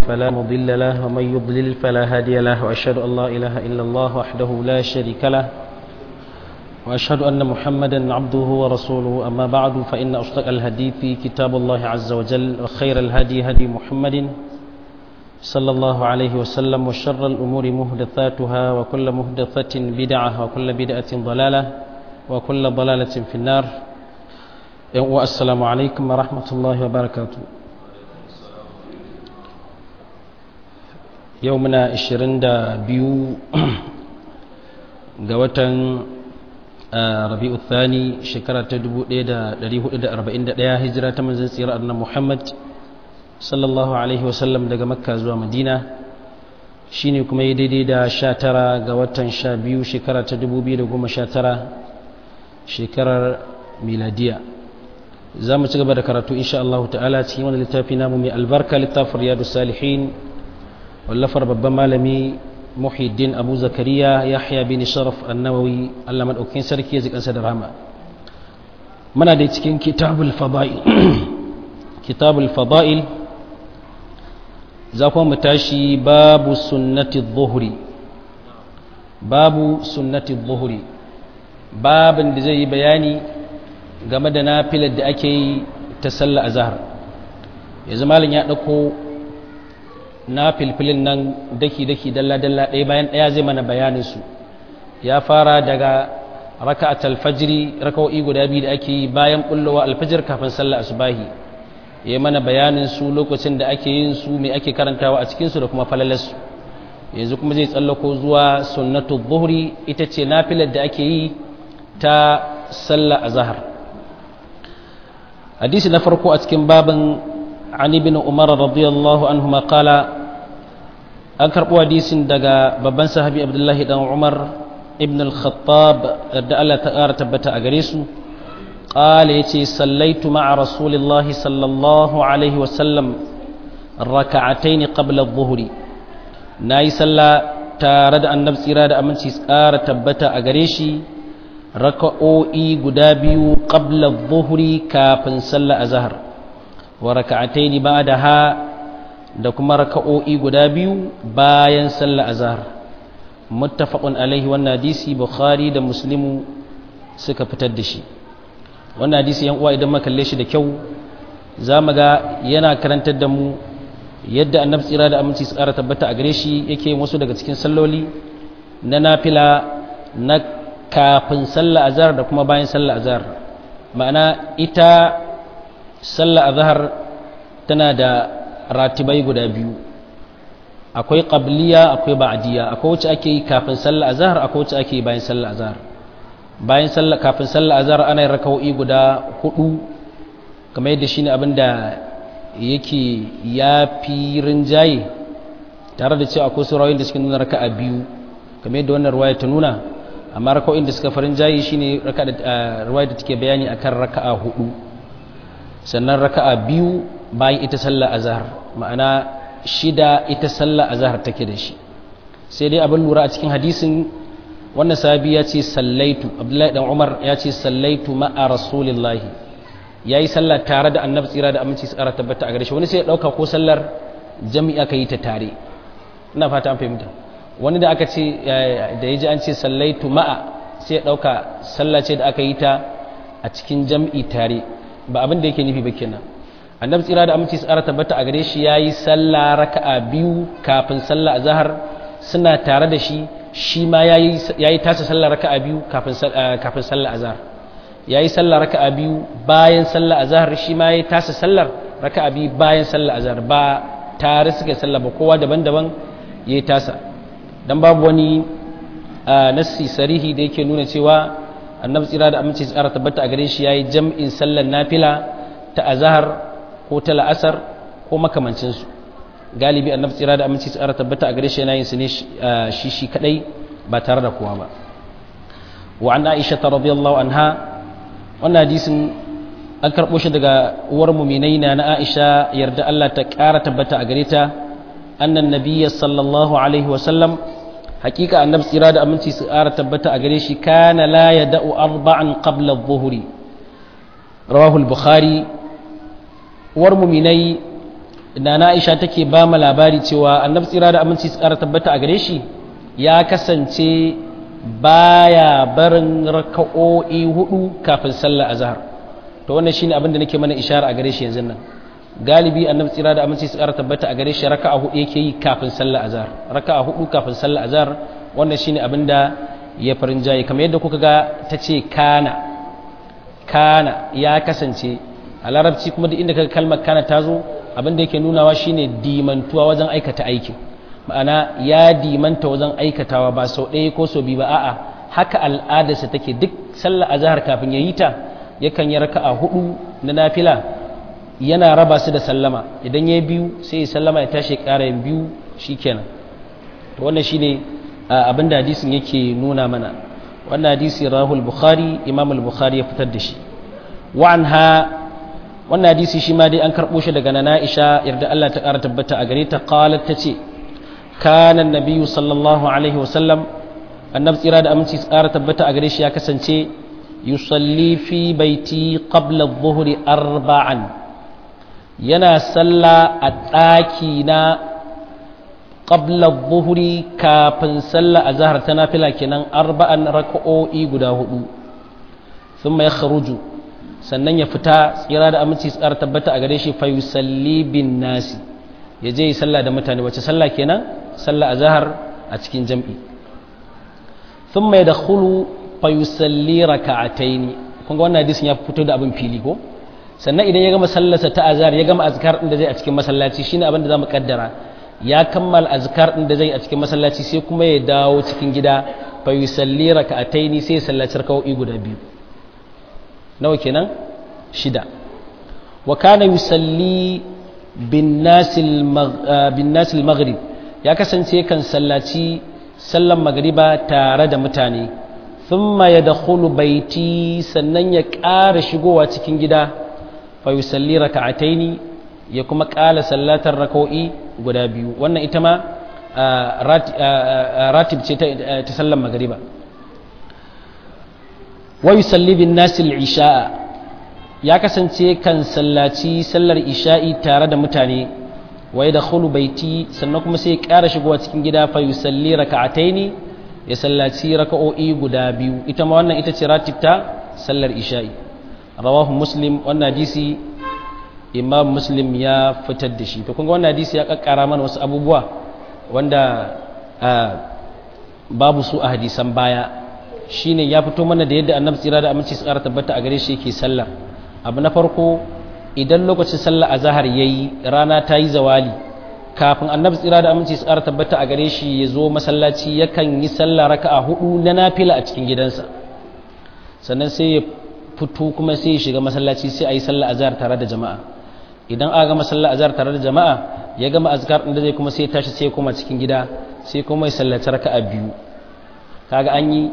فلا مضل له ومن يضلل فلا هادي له وأشهد أن لا إله إلا الله وحده لا شريك له وأشهد أن محمدا عبده ورسوله أما بعد فإن أصدق الحديث كتاب الله عز وجل وخير الهدي هدي محمد صلى الله عليه وسلم وشر الأمور محدثاتها وكل محدثة بدعة وكل بدعة ضلالة وكل ضلالة في النار والسلام عليكم ورحمة الله وبركاته يومنا 22 ga watan rabi'u thani shekara ta 1441 hijira ta manzon tsira annabi Muhammad sallallahu alaihi wasallam daga makka zuwa madina shine kuma yi daidai da 19 ga watan 12 shekara ta 2019 shekarar miladiya za mu ci gaba da karatu insha Allah ta'ala cikin wani littafi namu mai albarka littafin riyadus salihin wallafar babban malami muhiddin abu zakariya yahya bin sharaf annawawi Allah madaukakin sarki ya zikansa da rahama muna da cikin kitabul fada'il kitabul fada'il za kuma mu tashi babu sunnati dhuhri babin da zai yi bayani game da nafilar da ake yi ta sallar azhar yanzu malam ya dauko na filfilin nan daki-daki dalla-dalla ɗaya bayan ɗaya zai mana bayaninsu ya fara daga raka'at alfajiri raka'o'i guda biyu da ake yi bayan bullowa alfajir kafin sallar asubahi ya mana bayaninsu lokacin da ake yin su mai ake karantawa a cikinsu da kuma falalarsu yanzu kuma zai tsallako zuwa sunnatu dhuhri ita ce nafilar da ake yi ta sallar azhar hadisi na farko a cikin babin عن ابن عمر رضي الله عنهما قال أكرب حديث دغا بابن صحابي عبد الله بن عمر ابن الخطاب da Allah ta ƙara tabbata a gare su قال yace sallaitu ma'a rasulillahi sallallahu alaihi wa sallam rak'atayn qabla adh-dhuhri nayi salla tare da annabi tsira da aminci ƙara tabbata a gare shi raka'o'i guda biyu qabla adh-dhuhri kafin sallar azhar wa raka'ataini ba'daha da kuma raka'o'i guda biyu bayan sallar azhar muttafaqun alaihi wannan hadisi bukhari da muslimu suka fitar da shi wannan hadisi yan uwa idan muka kalle shi da kyau zamu ga yana karantar da mu yadda annabi tsira da aminci su ƙara tabbata a gare shi yake wasu daga cikin salloli na nafila na kafin sallar azhar da kuma bayan sallar azhar ma'ana ita sallar azhar tana da ratibai guda biyu akwai qabliya akwai ba'diya akwai wacce ake yi kafin sallar azhar akwai wacce ake yi bayan sallar azhar kafin sallar azhar ana yin raka'o'i guda 4 kamar yadda shine abinda yake yafi rinjaye tare da cewa akwai surawoyin da suke nuna raka'a biyu kamar yadda wannan riwaya ta nuna amma raka'o'in da suka farin jaye shine riwaya da take bayani akan raka'a 4 sannan raka'a biyu bayan ita sallar azhar ma'ana 6 ita sallar azhar take da shi sai dai abin lura a cikin hadisin wannan sahabi ya ce sallaitu abdullahi dan umar ya ce sallaitu ma'a rasulillahi yayi sallah tare da annabi tsira da aminci su ƙara tabbata a gare shi wani sai ya dauka ko sallar jami'a ka yi ta tare ina fata an fahimta wani da aka ce da yaji an ce sallaitu ma'a sai ya dauka sallah ce da aka yi ta a cikin jami'i tare ba abin da yake nufi ba kenan annabi tsira da aminci tsara tabbata a gare shi yayi sallah raka'a biyu kafin sallah azhar suna tare da shi shi ma yayi tasa sallah raka'a biyu kafin sallah azhar yayi sallah raka'a biyu bayan sallah azhar shi ma yayi tasa sallar raka'a biyu bayan sallah azhar ba tare suke sallah ba kowa daban-daban yayi tasa dan babu wani nassi sarihi da yake nuna cewa annabi tsira da aminci tsara tabbata a gare shi yayi jam'in sallar nafila ta azhar ko ta la'asar ko makamancin su galibi annabi tsira da aminci tsara tabbata a gare shi yana yin su ne shi kadai ba tare da kowa ba wa an aisha radhiyallahu anha wannan hadisin an karbo shi daga uwar mu'minai na aisha yarda Allah ta ƙara tabbata a gare ta annan nabiyyi sallallahu alaihi wa sallam hakika annabi tsira da aminci su ƙara tabbata a gare shi kana la yada'u arba'an qabla adh-dhuhri rawahu al-bukhari uwar mu'minai nana Aisha take ba mu labari cewa annabi tsira da aminci su ƙara tabbata a gare shi ya kasance baya barin raka'o'i 4 kafin sallar azhar. To wannan shine abin da nake mana ishara a gare shi yanzu nan. Galibi annabi tsira da aminci su ƙara tabbata a gare shi raka'a 4 yake yi kafin sallar azhar. Raka'a 4 kafin sallar azhar wannan shine abin da ya farin jaye kamar yadda kuka ga tace kana ya kasance a larabci kuma duk inda kaga kalmar kana tazo abin da yake nunawa shine dimantuwa wajen aikata aikin. Ma'ana ya dimanta wajen aikatawa ba sau ɗaya ko sau biyu ba a'a haka al'adarsa take duk sallar azhar kafin ya yi ta yakan yi raka'a 4 na nafila yana raba su da sallama idan ya yi biyu sai ya sallama ya tashi ƙara yin biyu shikenan. To wannan shine abin da hadisin yake nuna mana. Wannan hadisi rahul bukhari imam al-bukhari ya fitar da shi. Wa anha wannan hadisi shi ma dai an karɓo shi daga nana Aisha yarda Allah ta ƙara tabbata a gare ta qalat tace kana annabiyyu sallallahu alaihi wasallam annabi tsira da aminci tsara tabbata a gare shi ya kasance yusalli fi baiti qabla adh-dhuhri arba'an yana salla a ɗaki na qabla adh-dhuhri kafin salla azhar ta nafila kenan arba'an raka'o'i guda 4 thumma yakhruju sannan ya fita tsira da aminci tsara tabbata a gare shi fa yusalli bin nasi ya je yi sallah da mutane wace sallah kenan sallah azhar a cikin jam'i thumma yadkhulu fa yusalli rak'ataini kun ga wannan hadisin ya fito da abin fili ko sannan idan ya gama sallarsa ta azhar ya gama azkar din da zai a cikin masallaci shine abin da zamu kaddara ya kammala azkar din da zai a cikin masallaci sai kuma ya dawo cikin gida fa yusalli rak'ataini sai ya sallaci rak'o'i guda biyu nawa kenan 6 wa kana yusalli bin nasil maghrib ya kasance kan sallaci sallan magriba tare da mutane thumma yadkhulu baiti sannan ya ƙara shigowa cikin gida fa yusalli rak'ataini ya kuma ƙala sallatar rak'o'i guda biyu wannan ita ma ratib ce ta sallan magriba wa yusalli bin nasil isha'a ya kasance kan sallaci sallar isha'i tare da mutane wa yadkhulu baiti sannan kuma sai ya ƙara shigowa cikin gida fa yusalli rak'ataini ya sallaci raka'o'i guda biyu ita ma wannan ita ce ratibta sallar isha'i rawahu muslim wannan hadisi imam muslim ya fitar da shi to kun ga wannan hadisi ya kakkara mana wasu abubuwa wanda babu su a hadisan baya shine ya fito mana da yadda annabi tsira da aminci su ƙara tabbata a gare shi yake sallar abu na farko idan lokacin sallar azhar yayi rana ta yi zawali kafin annabi tsira da aminci su ƙara tabbata a gare shi ya zo masallaci yakan yi sallah raka'a 4 na nafila a cikin gidansa sannan sai ya fito kuma sai ya shiga masallaci sai a yi sallar azhar tare da jama'a idan aka gama sallar azhar tare da jama'a ya gama azkar din da zai kuma sai ya tashi sai ya koma cikin gida sai kuma ya sallaci raka'a 2 kaga an yi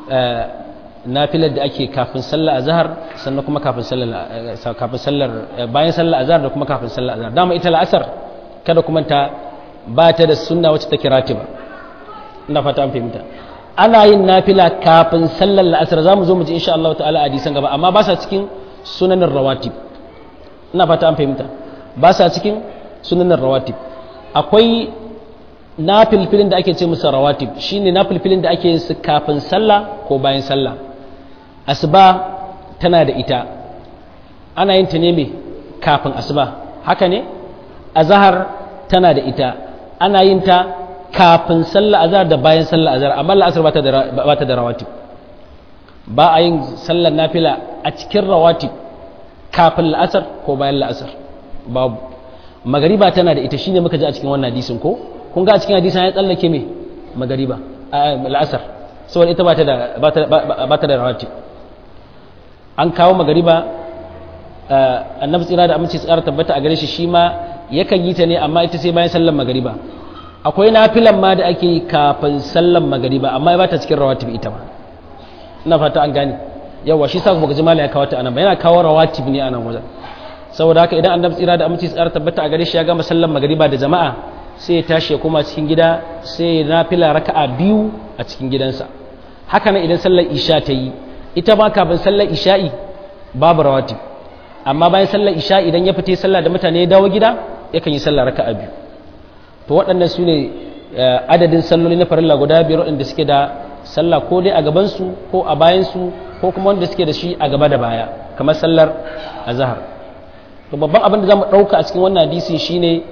nafilar da ake kafin sallar azhar sannan kuma kafin sallar bayan sallar azhar da kuma kafin sallar azhar dama ita la'asar kada kuma ta ba ta da sunna wacce take ratiba ina fata an fahimta ana yin nafila kafin sallar la'asar zamu zo mu ji insha Allah ta'ala hadisan gaba amma ba sa cikin sunanin rawatib ina fata an fahimta ba sa cikin sunanin rawatib akwai nafilfilin da ake ce musu rawatib shine nafilfilin da ake yin su kafin sallah ko bayan sallah asuba tana da ita ana yin ta ne me kafin asuba haka ne azhar tana da ita ana yin ta kafin sallah azhar da bayan sallah azhar amma la'asar ba ta da rawatib ba a yin sallar nafila a cikin rawatib kafin la'asar ko bayan la'asar babu magariba tana da ita shine muka ji a cikin wannan hadisin ko kun ga a cikin hadisin ya tsallake me magariba la'asar saboda ita ba ta da rawatib an kawo magariba annabi tsira da aminci tsara tabbata a gare shi shi ma yakan yi ta ne amma ita sai bayan sallar magariba akwai nafilan ma da ake yi kafin sallar magariba amma ba ta cikin rawatib ita ma ina fata an gane yawa shi sa kuma jama'a ya kawo ta anan ba yana kawo rawatib ne anan wajen saboda haka idan annabi tsira da aminci tsara tabbata a gare shi ya gama sallar magariba da jama'a sai ya tashi ya koma cikin gida sai ya nafila raka'a 2 a cikin gidansa haka nan idan sallar isha ta yi ita ma kafin sallar isha'i babu rawatib amma bayan sallar isha idan ya fita sallah da mutane ya dawo gida yakan yi sallah raka'a biyu to waɗannan su ne adadin salloli na farilla guda biyar waɗanda suke da sallah ko dai a gabansu ko a bayansu ko kuma wanda suke da shi a gaba da baya kamar sallar azhar to babban abin da zamu ɗauka a cikin wannan hadisi shine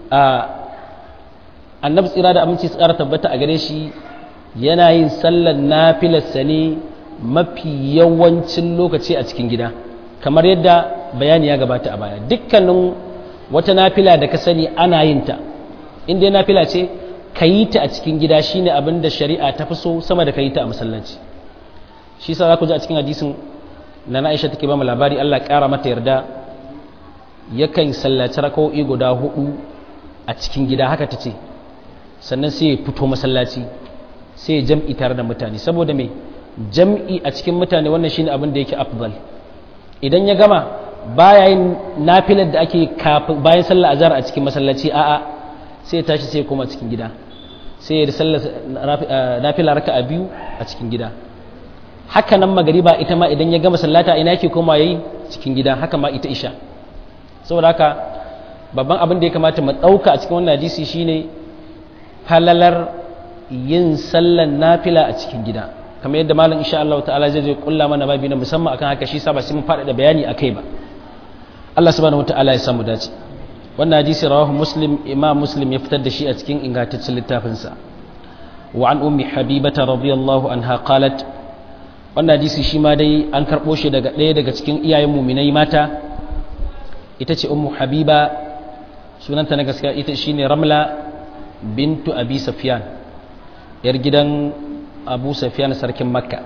annabi tsira da aminci tsara tabbata a gare shi yana yin sallar nafilarsa ne mafi yawancin lokaci a cikin gida kamar yadda bayani ya gabata a baya dukkanin wata nafila da ka sani ana yin ta in dai nafila ce ka yi ta a cikin gida shine abin da shari'a ta fi so sama da ka yi ta a masallaci shi sa za ku ji a cikin hadisin na Aisha take ba mu labari Allah ƙara mata yarda yakan sallaci raka'o'i guda 4 a cikin gida haka ta ce sannan sai ya fito masallaci sai ya jam'i tare da mutane saboda me jam'i a cikin mutane wannan shine abin da yake afdal idan ya gama baya yin nafilar da ake kafin bayan sallar azhar a cikin masallaci a'a sai ya tashi sai ya koma cikin gida sai ya sallar nafila raka'a 2 a cikin gida haka nan magariba ita ma idan ya gama sallata ina yake koma yayi cikin gida haka ma ita isha saboda haka babban abin da ya kamata mu dauka a cikin wannan hadisi shine halalar yin sallar nafila a cikin gida kamar yadda malam insha Allah ta'ala zai kulla mana babi na musamman akan haka shi sa ba sai mun faɗaɗa bayani akai ba Allah subhanahu wataala ya samu dace wannan hadisi rawahu muslim imam muslim ya fitar da shi a cikin ingantaccen littafin sa wa an ummi habibata radiyallahu anha qalat wannan hadisi shi ma dai an karbo shi daga ɗaya daga cikin iyayen mu'minai mata ita ce ummu habiba sunanta na gaskiya ita shine ramla bintu abi sufyan yar gidan abu sufyan sarkin makka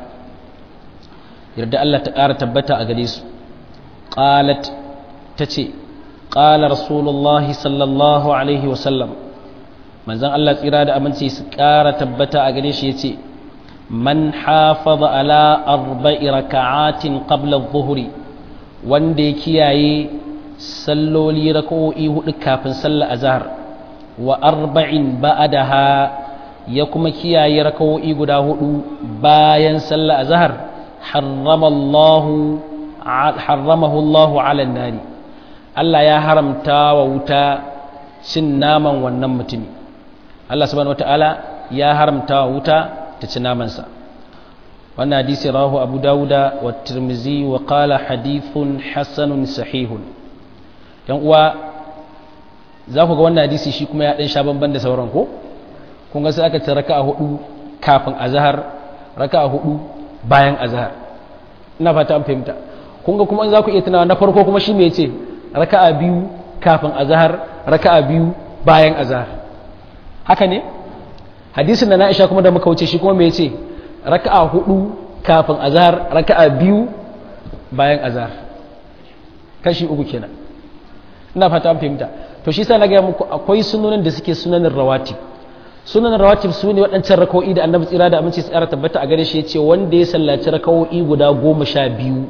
yarda Allah ta ƙara tabbata a gare su qalat tace qala rasulullah sallallahu alaihi wa sallam manzon Allah tsira da aminci su ƙara tabbata a gare shi yace man hafaza ala 4 raka'atin qabla adh-dhuhri wanda ya kiyaye salloli raka'o'i 4 kafin sallar azhar wa 4 ba'daha ya kuma kiyaye rakawo'i guda 4 bayan sallar azhar harramahu Allahu ala nari Allah ya haramta wa wuta cin naman wannan mutumi Allah subhanahu wataala ya haramta wa wuta ta ci naman sa wannan hadisi rawahu Abu Dawuda wa Tirmidhi wa qala hadithun hasanun sahihun yan uwa za ku ga wannan hadisi shi kuma ya dan sha bamban da sauran ko kun ga sai aka ce raka'a 4 kafin azhar raka'a 4 bayan azhar ina fata an fahimta kun ga kuma in za ku iya tunawa na farko kuma shi me yace raka'a 2 kafin azhar raka'a 2 bayan azhar haka ne hadisin da na Aisha kuma da muka wuce shi kuma me yace raka'a 4 kafin azhar raka'a 2 bayan azhar kashi 3 kenan ina fata an fahimta to shi sa na ga muku akwai sunanin da suke sunanin rawatib sunan rawatib su ne waɗancan raka'o'i da annabi tsira da aminci tsara tabbata a gare shi ya ce wanda ya sallaci raka'o'i guda 12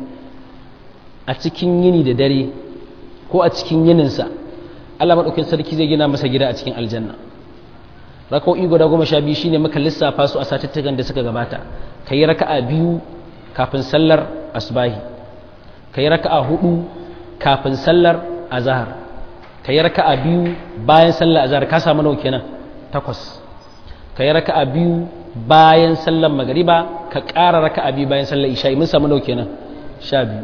a cikin yini da dare ko a cikin yininsa Allah maɗaukin sarki zai gina masa gida a cikin aljanna raka'o'i guda 12 shine muka lissafa su a satuttukan da suka gabata ka yi raka'a 2 kafin sallar asbahi ka yi raka'a 4 kafin sallar azhar ka yi raka'a 2 bayan sallar azhar ka samu nawa kenan 8 ka yi raka'a 2 bayan sallar magariba ka ƙara raka'a 2 bayan sallar isha'i mun samu nau kenan 12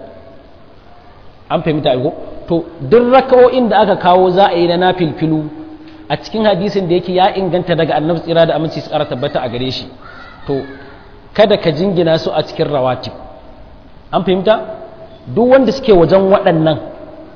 an fahimta ko to duk raka'o'in da aka kawo za a yi na nafilfilu a cikin hadisin da yake ya inganta daga annabi tsira da aminci su ƙara tabbata a gare shi to kada ka jingina su a cikin rawatib an fahimta duk wanda suke wajen waɗannan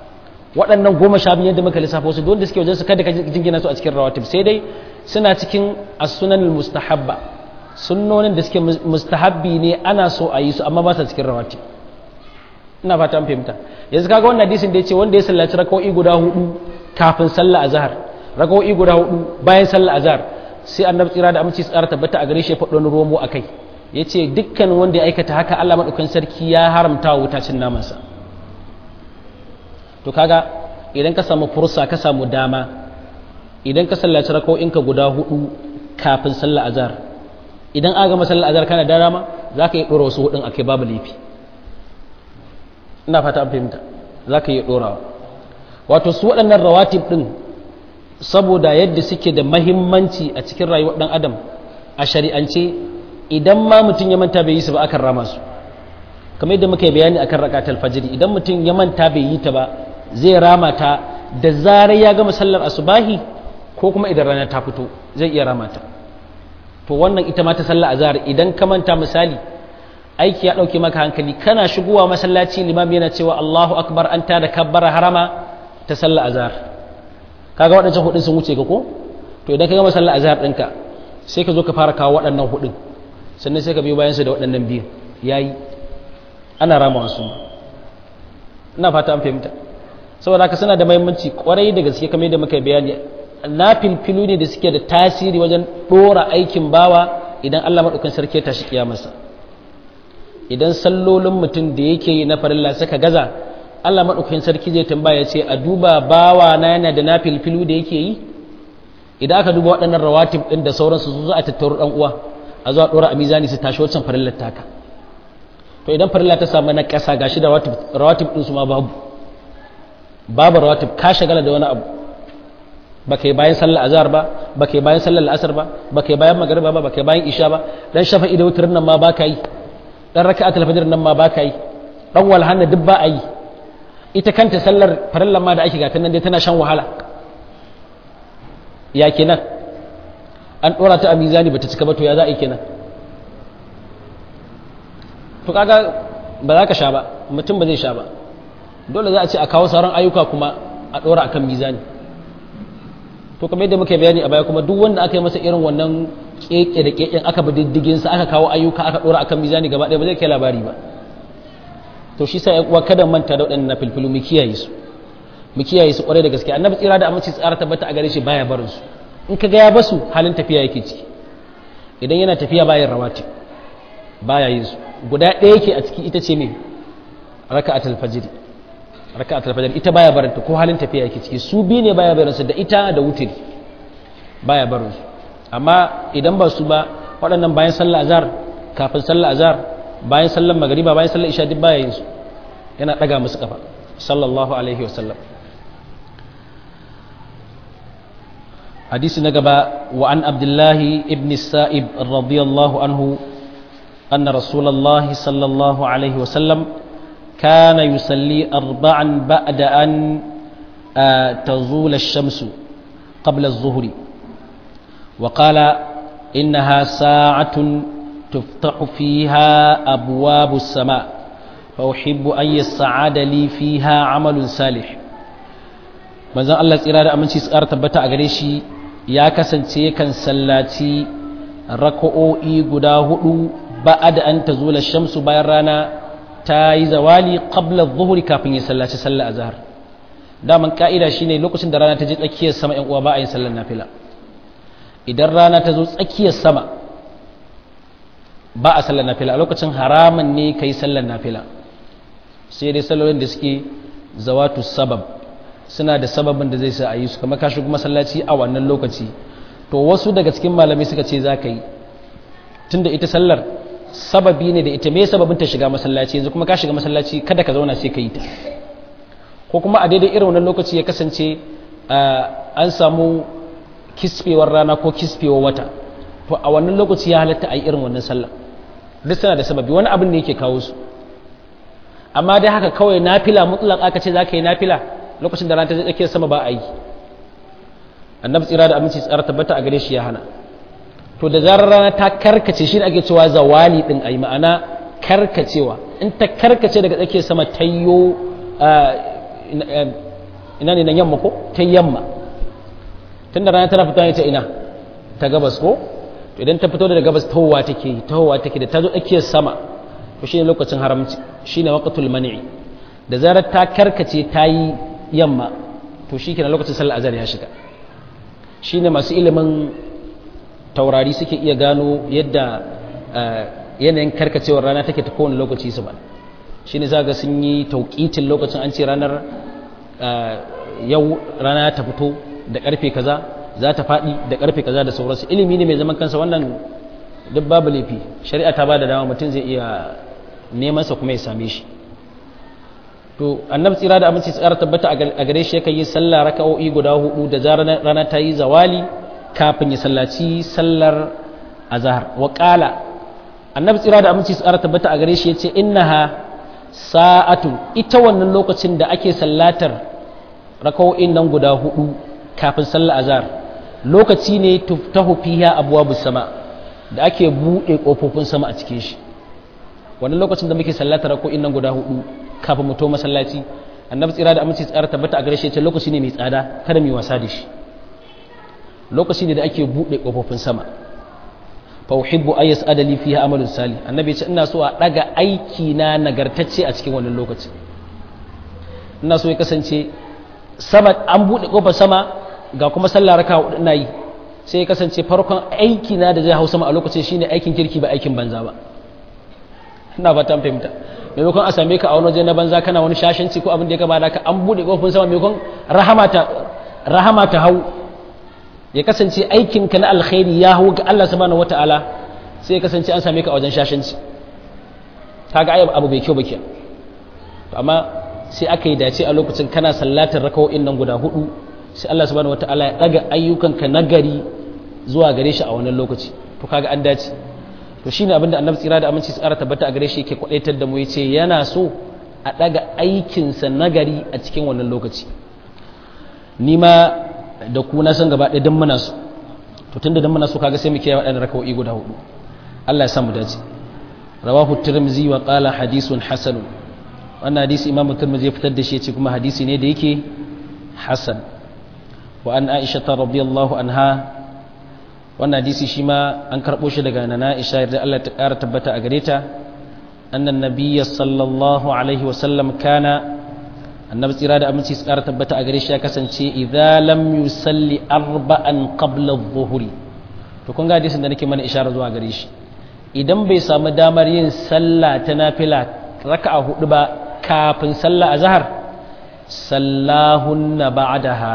12 yadda muka lissafo su duk wanda suke wajen su kada ka jingina su a cikin rawatib sai dai suna cikin as-sunan mustahabba sunnonin da suke mustahabbi ne ana so a yi su amma ba sa cikin rawatib ina fata an fahimta yanzu kaga wannan hadisin da yace wanda ya sallaci raka'o'i guda 4 kafin sallar azhar raka'o'i guda 4 bayan sallar azhar sai annabi tsira da aminci tsara tabbata a gare shi ya faɗo wani romo akai yace dukkan wanda ya aikata haka Allah madaukakin sarki ya haramta wuta cin naman sa to kaga idan ka samu fursa ka samu dama idan ka sallaci raka'o'inka guda 4 kafin sallar azhar idan aka gama sallar azhar kana da dama zaka yi dora wasu hudun akai babu laifi ina fata an fahimta zaka yi dorawa wato su waɗannan rawatib din saboda yadda suke da mahimmanci a cikin rayuwar ɗan adam a shari'ance idan ma mutum ya manta bai yi su ba akan rama su kamar yadda muka yi bayani akan rakatul fajr idan mutum ya manta bai yi ta ba zai rama ta da zarar ya gama sallar asubahi ko kuma idan rana ta fito zai iya rama ta to wannan ita ma ta sallar azhar idan ka manta misali aiki ya dauke maka hankali kana shigowa masallaci limam yana cewa Allahu akbar an ta da kabbara harama ta sallar azhar kaga waɗancan hudun sun wuce ka ko to idan ka gama sallar azhar ɗinka sai ka zo ka fara kawo waɗannan hudun sannan sai ka biyo bayan su da waɗannan biyun yayi ana rama wasu ina fata an fahimta saboda haka suna da muhimmanci kwarai da gaske kamar yadda muka bayani na filfilu ne da suke da tasiri wajen dora aikin bawa idan Allah madaukakin sarki ya tashi kiyamarsa idan sallolin mutum da yake yi na farilla suka gaza Allah madaukakin sarki zai tambaya ce a duba bawa na yana da na filfilu da yake yi idan aka duba waɗannan rawatib din da sauransu su zo a tattaru dan uwa a zo a dora a mizani su tashi wancan farillar taka to idan farilla ta samu na ƙasa gashi da rawatib din su ma babu rawatib ka shagala da wani abu ba kai bayan sallar azhar ba kai bayan sallar asar ba kai bayan magriba ba kai bayan isha ba dan shafa'i da wutrin nan ma ba ka yi dan raka'atul fajr nan ma ba ka yi dan walhanna duk ba a yi ita kanta sallar farillan ma da ake gatan nan dai tana shan wahala ya kenan an dora ta a mizani bata cika ba to ya za a yi kenan to kaga ba za ka sha ba mutum ba zai sha ba dole za a ce a kawo sauran ayyuka kuma a ɗora akan mizani to kamar yadda muka bayani a baya kuma duk wanda aka yi masa irin wannan keke da keken aka bi diddigin sa aka kawo ayyuka aka ɗora akan mizani gaba ɗaya ba zai kai labari ba to shi sa uwa kada manta da waɗannan filfilu mu kiyaye su kwarai da gaske annabi tsira da aminci tsara tabbata a gare shi baya barin su in ka ga ya basu halin tafiya yake ciki idan yana tafiya bayan rawatib baya yin su guda ɗaya yake a ciki ita ce me raka'atul fajr ita baya barinta ko halin tafiya yake ciki su bi ne baya barinsa da ita da wutiri baya barin su amma idan ba su ba waɗannan bayan sallar azhar kafin sallar azhar bayan sallar magriba bayan sallar isha duk baya yin su yana daga musu kafa sallallahu alaihi wasallam hadisi na gaba wa an abdullahi ibn sa'ib radiyallahu anhu أن رسول الله صلى الله عليه وسلم كان يصلي أربعا بعد أن تزول الشمس قبل الظهر وقال إنها ساعة تفتح فيها أبواب السماء فأحب أن يسعد لي فيها عمل صالح manzon Allah tsira da aminci tsara tabbata a gare shi ya kasance kan sallaci raka'o'i guda hudu ba'ad an tazula shamsu bayan rana ta yi zawali qabla adh-dhuhri kafin ya sallaci sallar azhar daman ka'ida shine lokacin da rana ta je tsakiyar sama ƴan uwa ba a yin sallar nafila idan rana ta zo tsakiyar sama ba a sallar nafila a lokacin haramun ne kai sallar nafila sai dai sallolin da suke zawatu sabab suna da sababin da zai sa a yi su kamar ka shigo masallaci a wannan lokaci to wasu daga cikin malamai suka ce za ka yi tunda ita sallar sababi ne da ita me sababin ta shiga masallaci yanzu kuma ka shiga masallaci kada ka zauna sai ka yi ta ko kuma a daidai irin wannan lokaci ya kasance an samu kisfewar rana ko kisfewar wata to a wannan lokaci ya halatta a yi irin wannan sallar duk suna da sababi wani abin ne yake kawo su amma dai haka kawai nafila mutlaq aka ce za ka yi nafila lokacin da rana ta tsakiyar sama ba a yi annabi tsira da aminci tsara tabbata a gare shi ya hana to da zarar rana ta karkace shi ne ake cewa zawali din ayi ma'ana karkacewa in ta karkace daga tsakiyar sama tayyo ina ne nan yamma ko ta yamma tunda rana tana fitowa ta ina ta gabas ko to idan ta fito daga gabas tahowa take da ta zo tsakiyar sama to shine lokacin haramci shine waqtul man'i da zarar ta karkace ta yi yamma to shikenan lokacin sallar azhar ya shiga shine masu ilimin taurari suke iya gano yadda yanayin karkacewar rana take ta kowane lokaci su ba shine za ga sun yi tauƙitin lokacin an ce ranar yau rana ta fito da karfe kaza za ta faɗi da karfe kaza da sauransu ilimi ne mai zaman kansa wannan duk babu laifi shari'a ta ba da dama mutum zai iya neman sa kuma ya same shi to to annabi tsira da aminci tsara tabbata a gare shi yakan yi sallah raka'o'i guda 4 da zarar rana ta yi zawali kafin ya sallaci sallar azhar wa qala annabi tsira da aminci tsara tabbata a gare shi yace innaha sa'atun ita wannan lokacin da ake sallatar raka'o'in nan guda 4 kafin sallar azhar lokaci ne tuftahu fiha abwabus sama da ake bude kofofin sama a cikin shi wannan lokacin da muke sallatar raka'o'in nan guda 4 kafin mu to masallaci annabi tsira da aminci tsara tabbata a gare shi yace lokaci ne mai tsada kada mu wasa da shi lokaci ne da ake bude kofofin sama fa uhibbu ay yas'ada li fiha amalun salih annabi yace ina so a daga aiki na nagartacce a cikin wannan lokaci ina so ya kasance sama an bude kofar sama ga kuma sallah raka'a ina yi sai ya kasance farkon aiki na da zai hau sama a lokacin shine aikin kirki ba aikin banza ba ina fata an fahimta maimakon a same ka a wani waje na banza kana wani shashanci ko abin da ya kama da ka an bude kofin sama maimakon rahama ta hau ya kasance aikinka na alkhairi ya hau ga Allah subhanahu wataala sai ya kasance an same ka a wajen shashanci kaga ai abu bai kyau ba to amma sai aka yi dace a lokacin kana sallatar rakawoyin nan guda 4 sai Allah subhanahu wataala ya daga ayyukanka nagari zuwa gare shi a wannan lokaci to kaga an dace to shine abinda annabi tsira da aminci tsara tabbata a gare shi yake kwadaitar da mu yace yana so a daga aikinsa nagari a cikin wannan lokaci ni ma da ku na san gaba ɗaya dan muna so to tunda dan muna so kaga sai mu kiyaye waɗannan rakawoyi guda 4 Allah ya sa mu dace rawahu tirmidhi wa qala hadithun hasan wannan hadisi imam tirmidhi ya fitar da shi yace kuma hadisi ne da yake hasan wa an aisha radhiyallahu anha wannan hadisi shi ma an karɓo shi daga nana Aisha da Allah ta ƙara tabbata a gare ta annan nabiyya sallallahu alaihi wa sallam kana annabi tsira da aminci su ƙara tabbata a gare shi ya kasance idza lam yusalli arba'an qabla adh-dhuhri to kun ga hadisin da nake mana isharar zuwa gare shi idan bai samu damar yin sallah ta nafila raka'a 4 ba kafin sallah azhar sallahunna ba'daha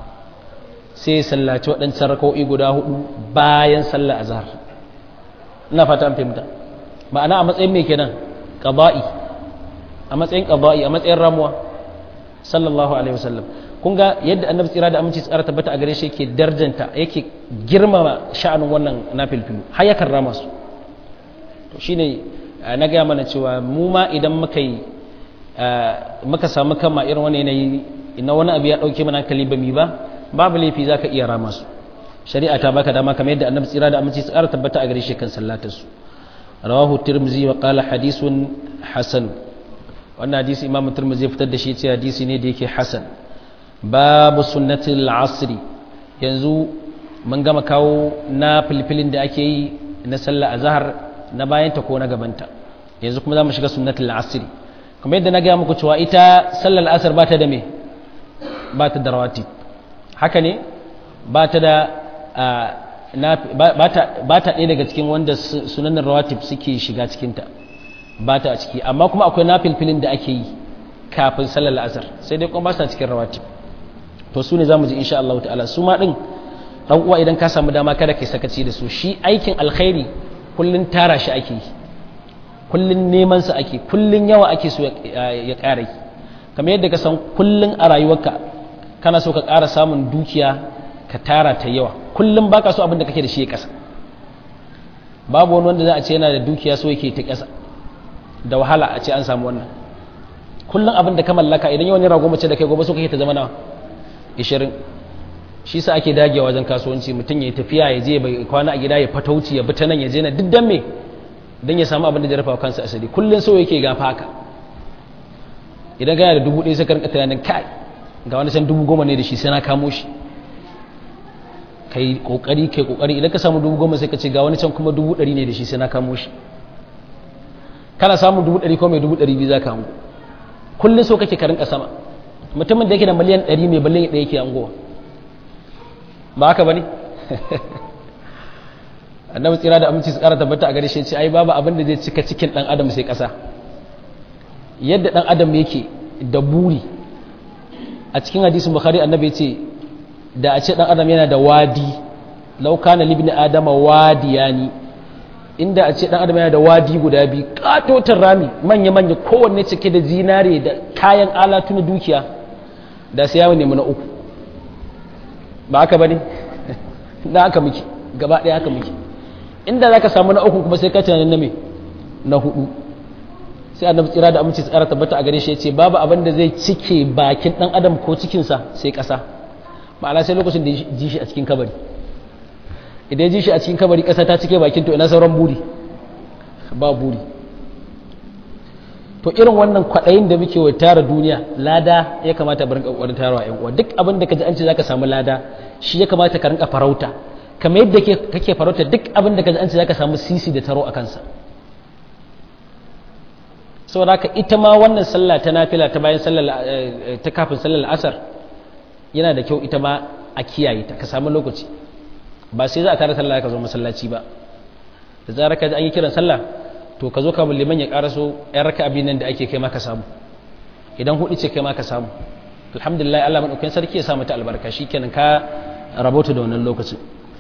sai sallaci waɗancan raka'o'i guda 4 bayan sallar azhar ina fata an fahimta ma'ana a matsayin me kenan qada'i a matsayin ramuwa sallallahu alaihi wasallam kun ga yadda annabi tsira da aminci tsara tabbata a gare shi yake darjanta yake girmama sha'anin wannan nafilfilu har ya karrama su to shine na ga mana cewa mu ma idan muka samu kama irin wani yanayi ina wani abu ya dauke mana hankali ba mi ba babu laifi zaka iya rama su shari'a ta baka dama kamar yadda annabi tsira da aminci tsara tabbata a gare shi kan sallatar su rawahu tirmidhi wa qala hadithun hasan wannan hadisi imam tirmidhi ya fitar da shi ce hadisi ne da yake hasan babu sunnatul asri yanzu mun gama kawo na filfilin da ake yi na sallar azhar na bayanta ko na gabanta yanzu kuma zamu shiga sunnatul asri kuma yadda na ga muku cewa ita sallar asr ba ta da me ba ta da rawatib haka ne ba ta da ba ta ɗaya daga cikin wanda sunanin rawatib suke shiga cikinta ba ta a ciki amma kuma akwai nafilfilin da ake yi kafin sallar la'asar sai dai kuma ba sa cikin rawatib to su ne za mu ji insha Allah ta'ala su ma ɗin ɗan uwa idan ka samu dama kada kai sakaci da su shi aikin alkhairi kullun tara shi ake yi kullun neman sa ake kullun yawa ake so ya ƙara yi kamar yadda ka san kullun a rayuwarka kana so ka ƙara samun dukiya ka tara ta yawa kullum baka so abin da kake da shi ya ƙasa babu wani wanda za a ce yana da dukiya so yake ta ƙasa da wahala a ce an samu wannan kullum abin da ka mallaka idan yawan rago mace da kai gobe so kake ta zama nawa 20 shi sa ake dagewa wajen kasuwanci mutum ya tafiya ya je bai kwana a gida ya fatauci ya bi ta nan ya je na duk dan me dan ya samu abin da ya rufa kansa asali kullum so yake gafa haka idan ga da 1000 sai ka rinka tunanin kai ga wani san 10,000 ne da shi sai na kamo shi kai kokari idan ka samu 10,000 sai ka ce ga wani can kuma 100 ne da shi sai na kamo shi kana samu 100 ko mai 200 za ka hango kullum so kake ka rinka sama mutumin da yake da miliyan 100 mai miliyan 1 yake hangowa ba haka bane annabi tsira da aminci su kara tabbata a gare shi ce ai babu abin da zai cika cikin dan adam sai kasa yadda dan adam yake da buri a cikin hadisin bukhari annabi ya ce da a ce dan adam yana da wadi law kana libni adama wadiyani inda a ce dan adam yana da wadi guda biyu katotar rami manya-manya kowanne cike da zinare da kayan alatu na dukiya da sai ya nemi na uku ba haka bane da haka muke gaba ɗaya haka muke inda zaka samu na uku kuma sai ka tunanin na me na hudu sai annabi tsira da aminci tsara tabbata a gare shi yace babu abin da zai cike bakin dan adam ko cikin sa sai kasa ma'ana sai lokacin da ji shi a cikin kabari idan ya ji shi a cikin kabari kasa ta cike bakin to ina sauran buri ba buri to irin wannan kwaɗayin da muke wa tara duniya lada ya kamata bar rinka kokarin tarawa ƴan uwa duk abin da kaji an ce zaka samu lada shi ya kamata ka rinka farauta kamar yadda kake farauta duk abin da kaji an ce zaka samu sisi da taro a kansa saboda haka ita ma wannan sallah ta nafila ta bayan sallar ta kafin sallar asar yana da kyau ita ma a kiyaye ta ka samu lokaci ba sai za a tara sallah ka zo masallaci ba da zarar ka ji an yi kiran sallah to ka zo kamun liman ya karaso yan raka abin nan da ake kai ma ka samu idan hudu ce kai ma ka samu alhamdulillah Allah madaukakin sarki ya sa mata albarka shikenan ka rabota da wannan lokacin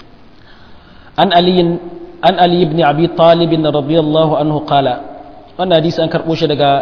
an ali ibn abi talib radiyallahu anhu qala wannan hadisi an karɓo shi daga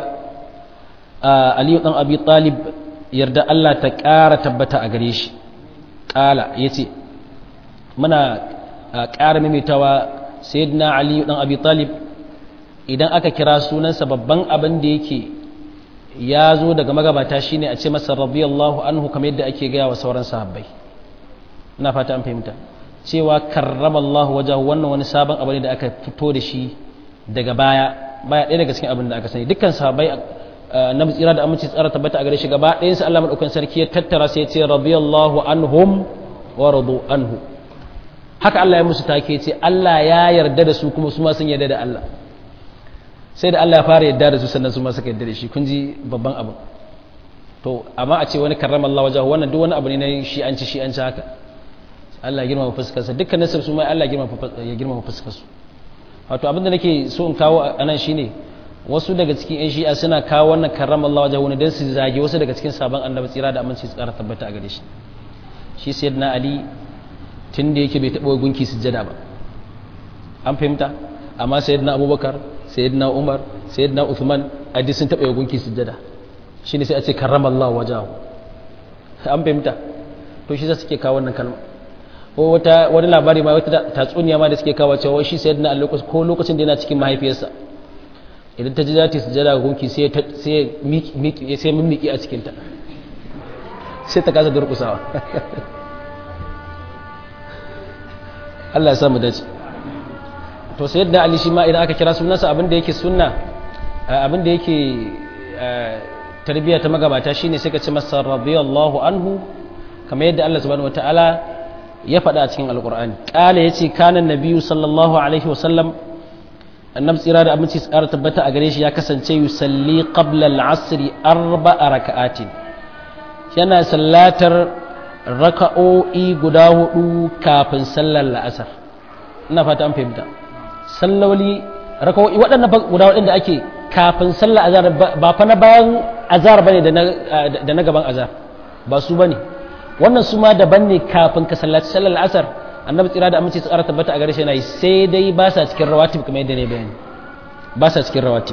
aliyu ɗan abi talib yarda Allah ta ƙara tabbata a gare shi ƙala ya ce muna ƙara maimaitawa sayyidina aliyu ɗan abi talib idan aka kira sunansa babban abin da yake ya zo daga magabata shine a ce masa radiyallahu anhu kamar yadda ake gaya wa sauran sahabbai ina fata an fahimta cewa karramallahu wajahu wannan wani sabon abu ne da aka fito da shi daga baya ɗaya daga cikin abin da aka sani dukkan sahabbai na tsira da aminci tsara tabbata a gare shi gaba ɗayan sa Allah madaukakin sarki ya tattara sai ya ce radiyallahu anhum wa radu anhu haka Allah ya musu take ce Allah ya yarda da su kuma su ma sun yarda da Allah sai da Allah ya fara yarda da su sannan su ma suka yarda da shi kun ji babban abu to amma a ce wani karramallahu wajahu wannan duk wani abu ne na shi'anci haka Allah ya girmama fuskarsa dukkan nasar su ma Allah ya girmama fuskarsu wato abinda nake so in kawo a nan shine wasu daga cikin yan shi'a suna kawo wannan karramallahu wajahu ne dan su zage wasu daga cikin sabon annabi tsira da aminci tsara tabbata a gare shi shi sayyidina ali tun da yake bai taɓa gunki sujjada ba an fahimta amma sayyidina abubakar sayyidina umar sayyidina uthman adi sun taɓa gunki sujjada shine sai a ce karramallahu wajahu an fahimta to shi za su ke kawo wannan kalma ko wani labari ma wata tatsuniya ma da suke kawo cewa shi sayyidina ali ko lokacin da yana cikin mahaifiyarsa idan ta ji za ta sujjada ga gunki sai mimiki a cikinta sai ta kasa durkusawa Allah ya samu dace to sayyidina ali shi ma idan aka kira sunansa abinda yake sunna abinda yake tarbiyya ta magabata shine sai ka ce masa radiyallahu anhu kamar yadda Allah subhanahu wataala ya faɗa a cikin alqur'ani qala yace kana nabiyyu sallallahu alaihi wasallam annabi tsira da abinci tsara tabbata a gare shi ya kasance yusalli qabla al-asr arba'a raka'atin yana sallatar raka'o'i guda hudu kafin sallar la'asar ina fata an fahimta salloli raka'o'i waɗannan guda waɗanda ake kafin sallar azhar ba fa na bayan azhar bane da na gaban azhar ba su bane wannan su ma daban ne kafin ka sallaci sallar la'asar annabi tsira da aminci tsara tabbata a gare shi yana yi sai dai ba sa cikin rawatib kamar yadda ne bayani ba sa cikin rawatib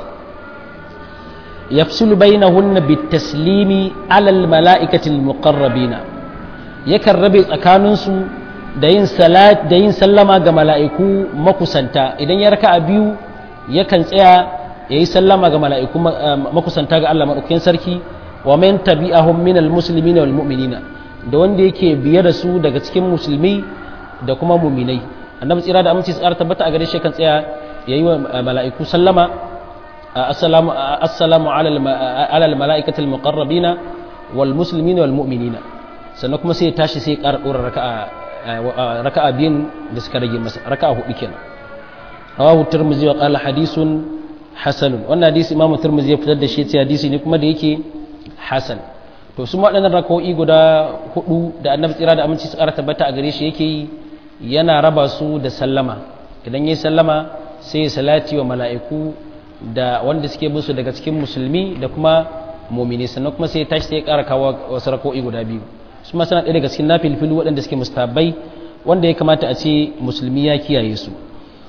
yafsulu bainahunna bitaslimi ala almalaikati almuqarrabina yakan rabe tsakanin su da yin salat da yin sallama ga mala'iku makusanta idan ya raka'a biyu yakan tsaya yayi sallama ga mala'iku makusanta ga Allah madaukakin sarki wa man tabi'ahum min almuslimina wal mu'minina da wanda yake biye da su daga cikin musulmi da kuma muminai annabi tsira da aminci tsara tabbata a gare shi kan tsaya yayi wa mala'iku sallama assalamu ala al mala'ikati al muqarrabina wal muslimina wal mu'minina sannan kuma sai ya tashi sai ya ƙara dora raka'a biyun da suka rage masa raka'a hudu kenan rawahu tirmidhi wa qala hadithun hasan wannan hadisi imamu tirmidhi ya fitar da shi sai hadisi ne kuma da yake hasan to su waɗannan raka'o'i guda hudu da annabi tsira da aminci tsara tabbata a gare shi yake yi yana raba su da sallama idan yayi sallama sai ya salati wa mala'iku da wanda suke bin su daga cikin musulmi da kuma mu'mini sannan kuma sai ya tashi sai ya ƙara kawo wasu raka'o'i guda biyu su ma suna ɗaya daga cikin nafilfilu waɗanda suke mustahabbai wanda ya kamata a ce musulmi ya kiyaye su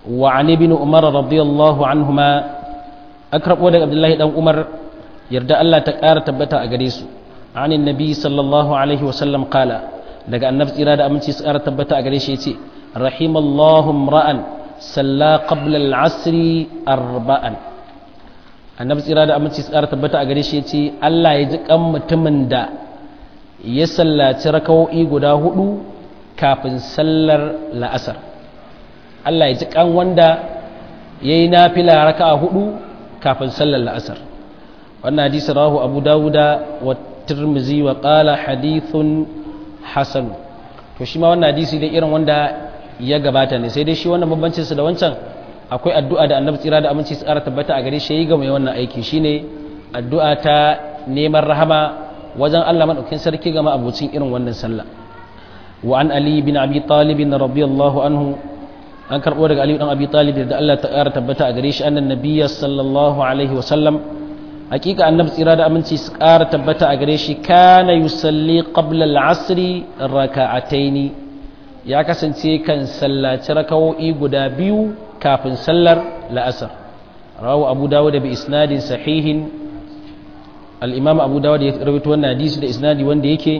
wa an ibn umar radiyallahu anhuma akrabo daga abdullahi dan umar yarda Allah ta ƙara tabbata a gare su anin nabi sallallahu alaihi wasallam qala daga annabi tsira da aminci su ƙara tabbata a gare shi yace rahimallahu ra'an salla qabla al-asri arba'an annabi tsira da aminci su ƙara tabbata a gare shi yace Allah ya ji kan mutumin da ya sallaci rakawoyi guda hudu kafin sallar la'asar Allah ya ji kan wanda yayi nafila raka'a hudu kafin sallar la'asar wannan hadisi rahu abu dawuda wa tirmizi wa qala hadithun hasan to shi ma wannan hadisi dai irin wanda ya gabata ne sai dai shi wannan bambancin sa da wancan akwai addu'a da annabi tsira da aminci tsara tabbata a gare shi yayi ga mai wannan aiki shine addu'a ta neman rahama wajen Allah madaukakin sarki ga ma'abucin irin wannan sallah wa an ali bin abi talib radiyallahu anhu an karbo daga ali dan abi talib da Allah ta ƙara tabbata a gare shi annan nabiyyi sallallahu alaihi wa sallam hakika annabi tsira da aminci su ƙara tabbata a gare shi kana yusalli qabla al-asri raka'ataini ya kasance kan sallaci rakawoyi guda biyu kafin sallar la'asar rawu abu dawud bi isnadin sahihin al-imam abu dawud ya rawaito wannan hadisi da isnadi wanda yake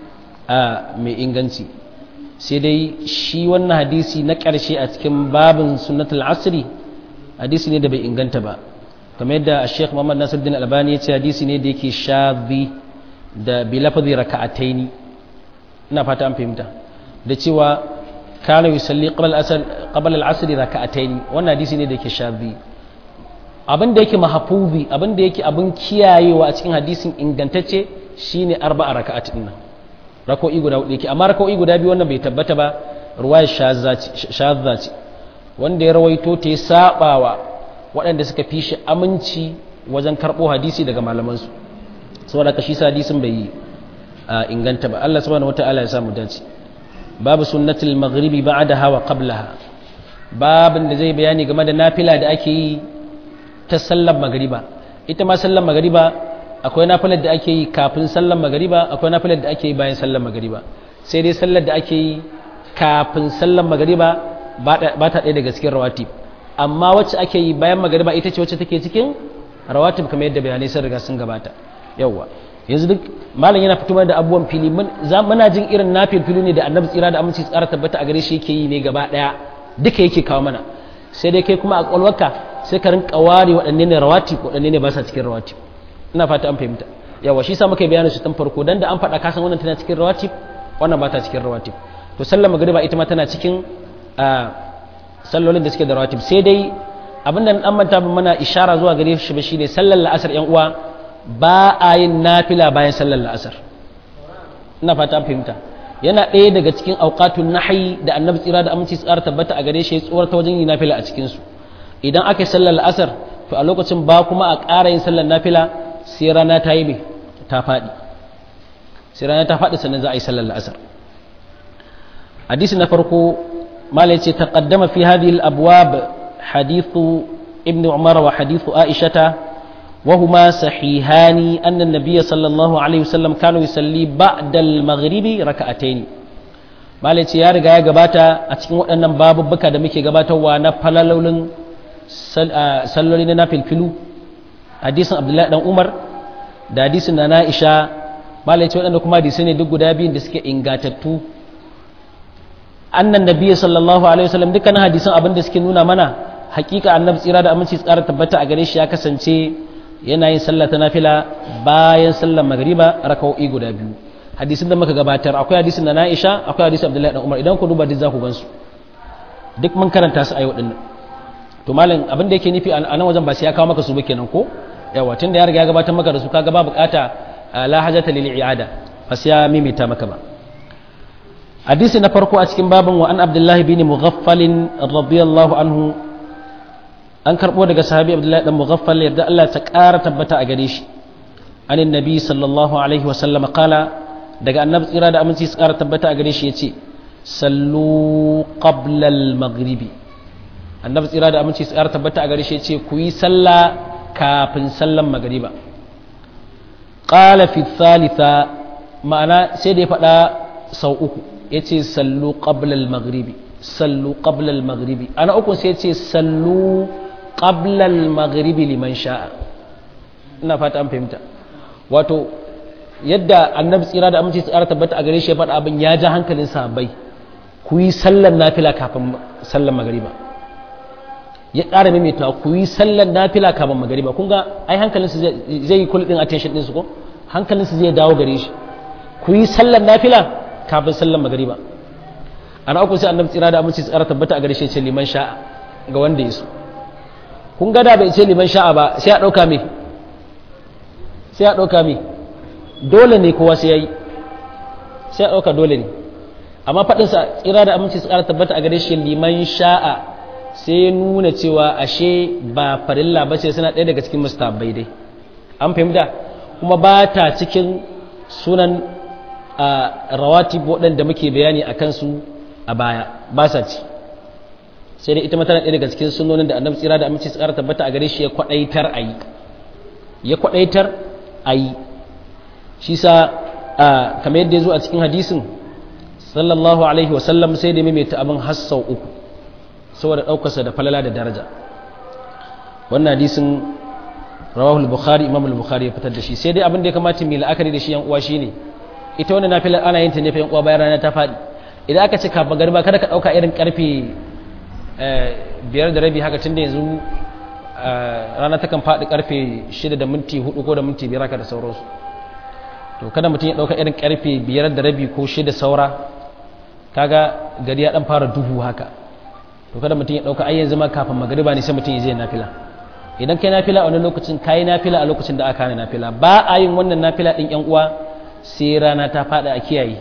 a mai inganci sai dai shi wannan hadisi na ƙarshe a cikin babin sunnatul asri hadisi ne da bai inganta ba kamar yadda Sheikh Muhammad Nasiruddin Albani ya ce hadisi ne da yake shadhi da bi lafzi raka'ataini ina fata an fahimta da cewa kana yusalli qabla al-asr raka'ataini wannan hadisi ne da yake shadhi abin da yake mahfuzi abin da yake abin kiyayewa a cikin hadisin ingantacce shine arba'a raka'at din nan rako'i guda hudu yake amma rako'i guda biyu wannan bai tabbata ba ruwaya shadza ce wanda ya rawaito ta sabawa waɗanda suka fi shi aminci wajen karɓo hadisi daga malamansu saboda ka shi sa hadisin bai inganta ba Allah subhanahu wata'ala ya samu dace babu sunnatul maghribi ba'daha wa qablaha babin da zai bayani game da nafila da ake yi ta sallar magriba ita ma sallar magriba akwai nafilar da ake yi kafin sallar magriba akwai nafilar da ake yi bayan sallar magriba sai dai sallar da ake yi kafin sallar magriba ba ta ɗaya daga cikin rawatib amma wacce ake yi bayan magariba ita ce wacce take cikin rawatib kamar yadda bayanai sun riga sun gabata yawwa yanzu duk malam yana fito da abubuwan fili muna jin irin nafil fili ne da annabi tsira da aminci tsara tabbata a gare shi yake yi ne gaba daya duka yake kawo mana sai dai kai kuma a kwalwarka sai ka rinka ware waɗanne ne rawatib waɗanne ne ba sa cikin rawatib ina fata an fahimta yawwa shi sa muka bayanin su tun farko dan da an faɗa kasan wannan tana cikin rawatib wannan ba ta cikin rawatib to sallar magariba ita ma tana cikin sallolin da suke da rawatib sai dai abinda an manta mana ishara zuwa gare shi ba shine sallar la'asar yan uwa ba a yin nafila bayan sallar la'asar ina fata an fahimta yana ɗaya daga cikin auqatun nahyi da annabi tsira da aminci tsara tabbata a gare shi ya tsuwar ta wajen yin nafila a cikin su idan aka yi sallar la'asar to a lokacin ba kuma a ƙara yin sallar nafila sai rana ta yi ta faɗi sai rana ta faɗi sannan za a yi sallar la'asar hadisi na farko مالا تقدم في هذه الأبواب حديث ابن عمر وحديث عائشة وهما صحيحان أن النبي صلى الله عليه وسلم كان يصلي بعد المغرب ركعتين مالا يا رجاء جباتا أتكلم أن باب بكا دمك جباتا وانا فلالولن سلولنا في الفلو حديث عبد الله بن عمر da hadisin na Aisha malai ce waɗanda kuma hadisi ne duk guda biyun da suke ingatattu annan nabiyyi sallallahu alaihi wasallam dukkanin hadisan abin da suke nuna mana hakika annabi tsira da aminci tsara tabbata a gare shi ya kasance yana yin sallah ta nafila bayan sallar magriba raka'o'i guda biyu hadisin da muka gabatar akwai hadisin na Aisha akwai hadisin Abdullahi dan Umar idan ku duba duk za ku gansu duk mun karanta su a yau dinnan to malam abin da yake nufi a nan wajen ba sai ya kawo maka su ba kenan ko yawa tunda ya riga ya gabatar maka da su kaga ba bukata la hajata lil i'ada fa sai ya mimita maka ba hadisi na farko a cikin babin wa an Abdullahi bin Mughaffal radiyallahu anhu an karbo daga sahabi Abdullahi dan Mughaffal yadda Allah ta ƙara tabbata a gare shi anin nabi sallallahu alaihi wa sallam qala daga annabi tsira da aminci su ƙara tabbata a gare shi yace sallu qabla al-maghribi annabi tsira da aminci su ƙara tabbata a gare shi yace ku yi sallah kafin sallan magriba qala fi thalitha ma'ana sai da ya faɗa sau uku yace sallu qabla al-maghribi sallu qabla al-maghribi ana uku sai ce sallu qabla al-maghribi liman sha'a ina fata an fahimta wato yadda annabi tsira da aminci tsara tabbata a gare shi ya faɗa abin ya ja hankalin sahabbai ku yi sallar nafila kafin sallar magariba ya ƙara maimaita ku yi sallar nafila kafin magariba kun ga ai hankalinsu zai yi kulli din attention din su ko hankalinsu zai dawo gare shi ku yi sallar nafila kafin sallar magariba ana uku sai annabi tsira da aminci tsara tabbata a gare shi ya ce liman sha'a ga wanda ya so kun ga da bai ce liman sha'a ba sai a ɗauka me sai a ɗauka me dole ne kowa sai ya yi sai a ɗauka dole ne amma faɗinsa tsira da aminci tsara tabbata a gare shi liman sha'a sai nuna cewa ashe ba farilla ba ce suna ɗaya daga cikin mustahabbai dai an fahimta kuma ba ta cikin sunan rawatib waɗanda muke bayani a kansu a baya ba sa ci sai dai ita ma tana ɗaya daga cikin sunonin da annabi tsira da aminci tsara tabbata a gare shi ya kwaɗaitar a yi shi sa kamar yadda ya zo a cikin hadisin sallallahu alaihi wasallam sai da maimaita abin hassau uku saboda ɗaukarsa da falala da daraja wannan hadisin rawahul bukhari imam al-bukhari ya fitar da shi sai dai abin da ya kamata mu la'akari da shi yan uwa shine ita wannan nafila ana yin ta ne fa yan uwa bayan rana ta faɗi idan aka ce kafin garba kada ka ɗauka irin karfe 5:30 haka tunda yanzu rana ta kan faɗi karfe 6 da minti 4 ko da minti 5 haka da sauransu to kada mutum ya ɗauka irin karfe 5:30 ko 6 saura kaga gari ya dan fara duhu haka to kada mutum ya ɗauka ai yanzu ma kafin magariba ne sai mutum ya je nafila idan kai nafila a wani lokacin kai nafila a lokacin da aka hana nafila ba a yin wannan nafila din yan uwa sai rana ta faɗi a kiyaye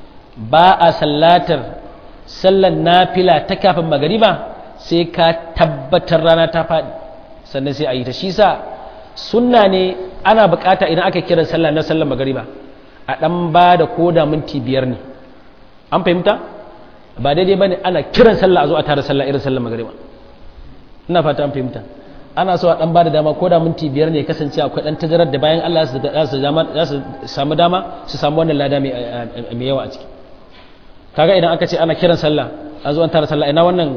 ba a sallatar sallar nafila ta kafin magariba sai ka tabbatar rana ta faɗi sannan sai a yi ta shi sa sunna ne ana bukata idan aka kira sallah na sallar magariba a dan ba da koda minti 5 ne an fahimta ba daidai bane ana kiran sallah a zo a tare sallah irin sallar magariba ina fata an fahimta ana so a dan ba da dama koda minti 5 ne kasance akwai dan tajarar da bayan Allah za su samu dama su samu wannan lada mai yawa a ciki kaga idan aka ce ana kiran sallah an zo an tare sallah ina wannan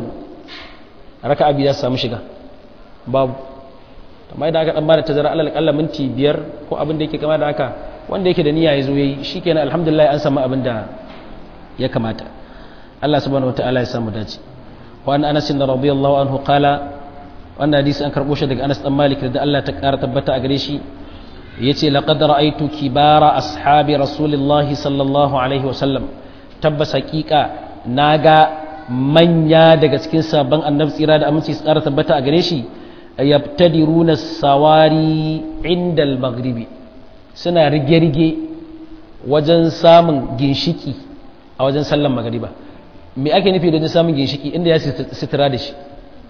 raka'a biyu za su samu shiga babu amma idan aka dan bada tazara alal kalla minti 5 ko abin da yake kama da haka wanda yake da niyya yazo yayi shikenan alhamdulillah an samu abin da ya kamata Allah subhanahu wataala ya samu dace wa an Anas radhiyallahu anhu qala wannan hadisi an karbo shi daga Anas dan Malik da Allah ta kara tabbata a gare shi yace laqad ra'aytu kibara ashabi rasulillahi sallallahu alaihi wasallam tabbas haqiqa naga manya daga cikin sabon annabi tsira da aminci su kara tabbata a gare shi yabtadiruna sawari inda al-maghribi suna rige-rige wajen samun ginshiki a wajen sallan magariba me ake nufi da samun ginshiki inda ya sitira da shi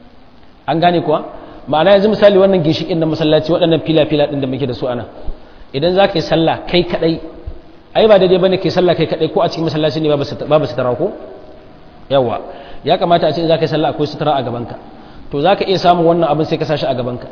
an gane kuwa ma'ana yanzu misali wannan ginshikin na masallaci waɗannan fila-fila ɗin da muke da su ana idan za ka yi sallah kai kaɗai ai ba daidai bane ke sallah kai kaɗai ko a cikin masallaci ne babu sitira ko yawa ya kamata a ce za ka yi sallah akwai sitira a gabanka to za ka iya samun wannan abin sai ka sashi a gabanka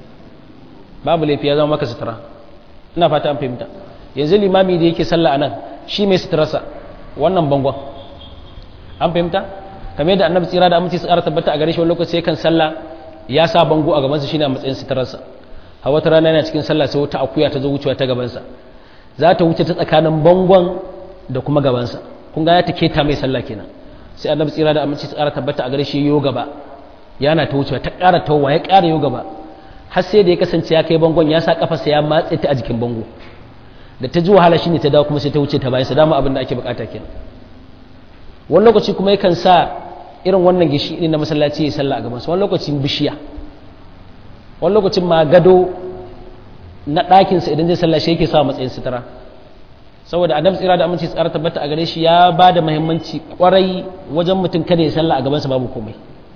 babu laifi ya zama maka sutura ina fata an fahimta yanzu limami da yake sallah anan shi mai suturarsa wannan bangon an fahimta kamar yadda annabi tsira da aminci su ƙara tabbata a gare shi wani lokaci yakan sallah ya sa bango a gabansa shine a matsayin suturarsa a wata rana yana cikin sallah sai wata akuya ta zo wucewa ta gabansa za ta wuce ta tsakanin bangon da kuma gabansa kun ga ya ta keta mai sallah kenan sai annabi tsira da aminci su ƙara tabbata a gare shi yo gaba yana ta wucewa ta ƙara tawowa ya ƙara yau gaba har sai da ya kasance ya kai bangon ya sa kafarsa ya matse ta a jikin bango da ta ji wahala shine ta dawo kuma sai ta wuce ta bayan sa dama abin da ake bukata kenan wani lokaci kuma yakan sa irin wannan gishi na masallaci ya sallah a gaban sa wani lokacin bishiya wani lokacin ma gado na ɗakin sa idan zai sallah shi yake sa matsayin sutura saboda adam tsira da aminci tsara tabbata a gare shi ya ba da muhimmanci kwarai wajen mutum kada ya sallah a gaban sa babu komai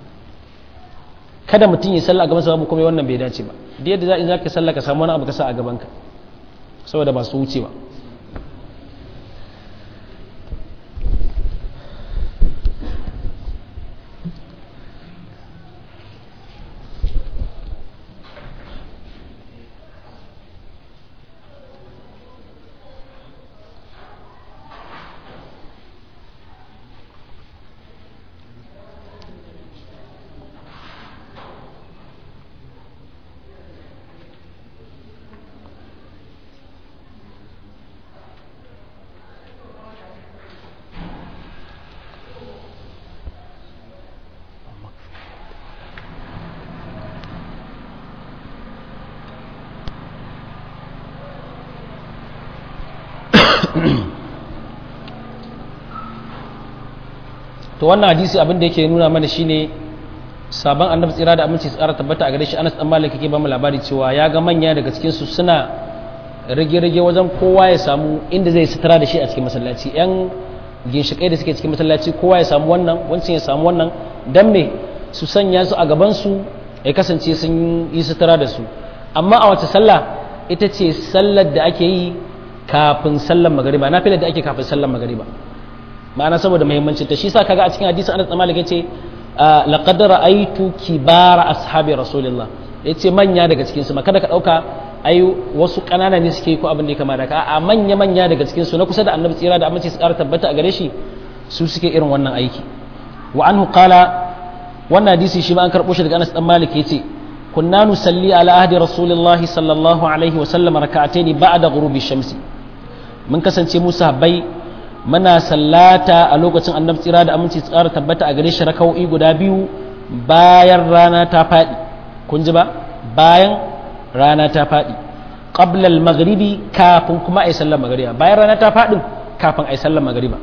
kada mutum ya sallah a gaban sa babu komai wannan bai dace ba da yadda za ka sallah ka samu wani abu ka sa a gaban ka saboda ba su wucewa to wannan hadisi abin da yake nuna mana shine sabon annabi tsira da aminci tsara tabbata a gare shi Anas dan Malik yake ba mu labari cewa ya ga manya daga cikin su suna rage-rage wajen kowa ya samu inda zai sutura da shi a cikin masallaci yan ginshikai da suke cikin masallaci kowa ya samu wannan wancan ya samu wannan dan me su sanya su a gaban su ya kasance sun yi sutura da su amma a wace sallah ita ce sallar da ake yi kafin sallar magariba nafilar da ake kafin sallar magariba ma'ana saboda muhimmancin ta shi sa kaga a cikin hadisi Anas bin Malik yace laqad ra'aytu kibara ashabi rasulillah yace manya daga cikin su kada ka dauka ai wasu kanana ne suke ko abin da ya kama da ka a manya daga cikin su na kusa da annabi tsira da aminci su ƙara tabbata a gare shi su suke irin wannan aiki wa anhu qala wannan hadisi shi ma an karbo shi daga Anas dan Malik yace kunna nusalli ala ahdi rasulillah sallallahu alaihi wa sallam rak'atayn ba'da ghurubi shamsi mun kasance mu sahabbai muna sallata a lokacin annabi tsira da aminci tsara tabbata a gare shi raka'o'i guda biyu bayan rana ta faɗi kun ji ba bayan rana ta faɗi qabla al-maghribi kafin kuma ai sallar magriba bayan rana ta faɗin kafin ai sallar magriba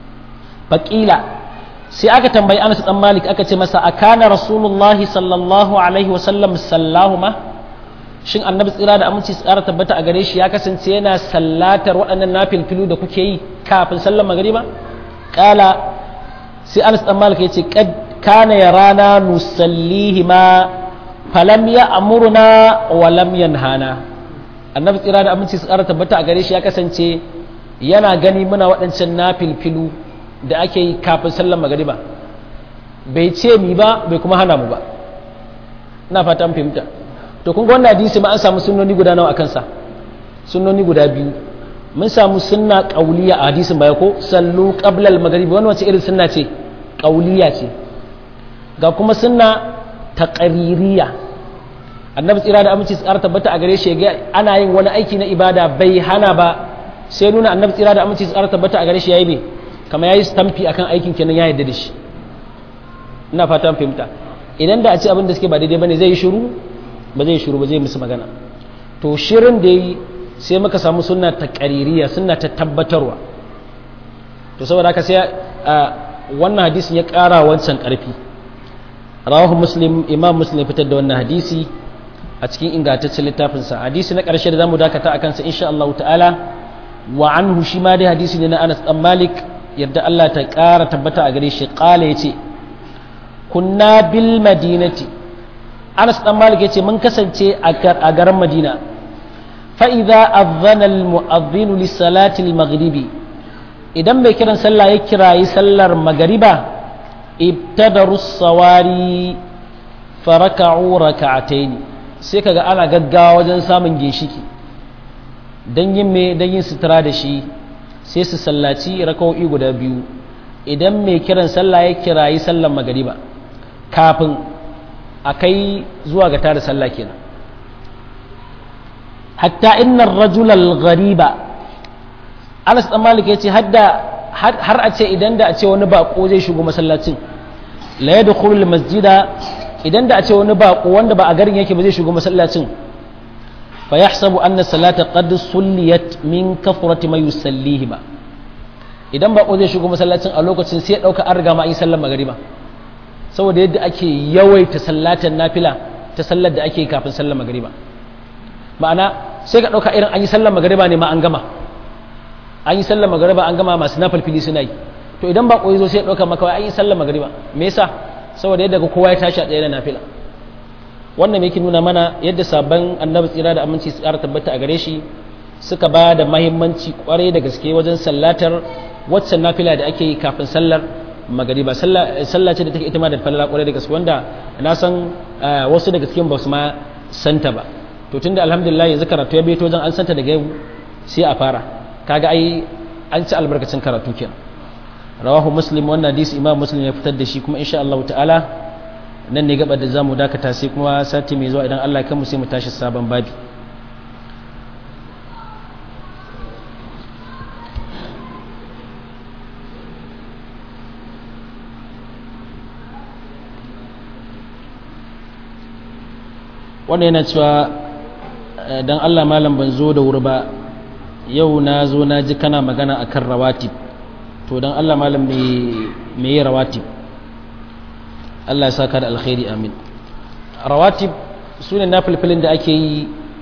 faqila sai aka tambayi Anas dan Malik aka ce masa akana rasulullahi sallallahu alaihi wa sallam sallahuma shin annabi tsira da aminci tsara tabbata a gare shi ya kasance yana sallatar waɗannan nafilfilu da kuke yi kafin sallar magriba kala sai Anas dan Malik yace kana yarana nusallihima falam ya'muruna wa lam yanhana annabi tsira da aminci tsara tabbata a gare shi ya kasance yana gani muna waɗancan nafilfilu da ake yi kafin sallar magriba bai ce mi ba bai kuma hana mu ba ina fata an fahimta to kun ga wannan hadisi ma an samu sunnoni guda nawa akan sa sunnoni guda biyu mun samu sunna qauliya a hadisin baya ko sallu qabla al-maghrib wannan wace irin sunna ce qauliya ce ga kuma sunna taqririya annabi tsira da aminci tsara tabbata a gare shi ga ana yin wani aiki na ibada bai hana ba sai nuna annabi tsira da aminci tsara tabbata a gare shi yayi me kamar yayi stampi akan aikin kenan ya yarda da shi ina fatan fahimta idan da a ce abin da suke ba daidai bane zai yi shiru ba zai shiru ba zai musu magana to shirin da yi sai muka samu sunna ta qaririya sunna ta tabbatarwa to saboda haka sai wannan hadisin ya ƙara wancan ƙarfi rawahu muslim imam muslim fitar da wannan hadisi a cikin ingantaccen littafin sa hadisi na ƙarshe da zamu dakata akan sa insha Allah ta'ala wa anhu shi ma dai hadisi ne na Anas dan Malik yadda Allah ta ƙara tabbata a gare shi qala yace kunna bil madinati Anas dan Malik yace mun kasance a garin Madina fa idza adhana al mu'adhdhin li salati al maghribi idan mai kiran sallah ya kirayi sallar magriba ibtadaru sawari faraka'u rak'atayn sai kaga ana gaggawa wajen samun ginshiki dan yin sutura da shi sai su sallaci raka'o'i guda biyu idan mai kiran sallah ya kirayi sallar magriba kafin a kai zuwa ga tada sallah kenan hatta innar rajulal ghariba Anas dan Malik yace har a ce idan da a ce wani bako zai shigo masallacin la yadkhulul masjida idan da a ce wani bako wanda ba a garin yake ba zai shigo masallacin fa yahsabu anna salata qad sulliyat min kafrati ma yusallihi ba idan bako zai shigo masallacin a lokacin sai ya dauka an riga ma yi sallar magriba saboda yadda ake yawaita sallatan nafila ta sallar da ake kafin sallar magriba ma'ana sai ka dauka irin an yi sallar magriba ne ma an gama an yi sallar magriba an gama masu nafilfili suna yi to idan ba koyi zo sai ya dauka maka an yi sallar magriba me yasa saboda yadda kowa ya tashi a tsaye da nafila wannan yake nuna mana yadda sabon annabi tsira da aminci su ƙara tabbata a gare shi suka ba da mahimmanci kwarai da gaske wajen sallatar waccan nafila da ake yi kafin sallar magariba sallah ce da take ita ma da falala kwarai da gaske wanda na san wasu daga cikin ba su ma santa ba to tunda alhamdulillah yanzu karatu ya beto wajen an santa daga yau sai a fara kaga ai an ci albarkacin karatu kenan rawahu muslim wannan hadisi imam muslim ya fitar da shi kuma insha Allah ta'ala nan ne gaba da zamu dakata sai kuma sati mai zuwa idan Allah ya kanmu sai mu tashi sabon babi wannan yana cewa dan Allah malam ban zo da wuri ba yau na zo na ji kana magana akan rawatib to don Allah malam me yi rawatib Allah ya saka da alkhairi amin rawatib su ne na filfilin da ake yi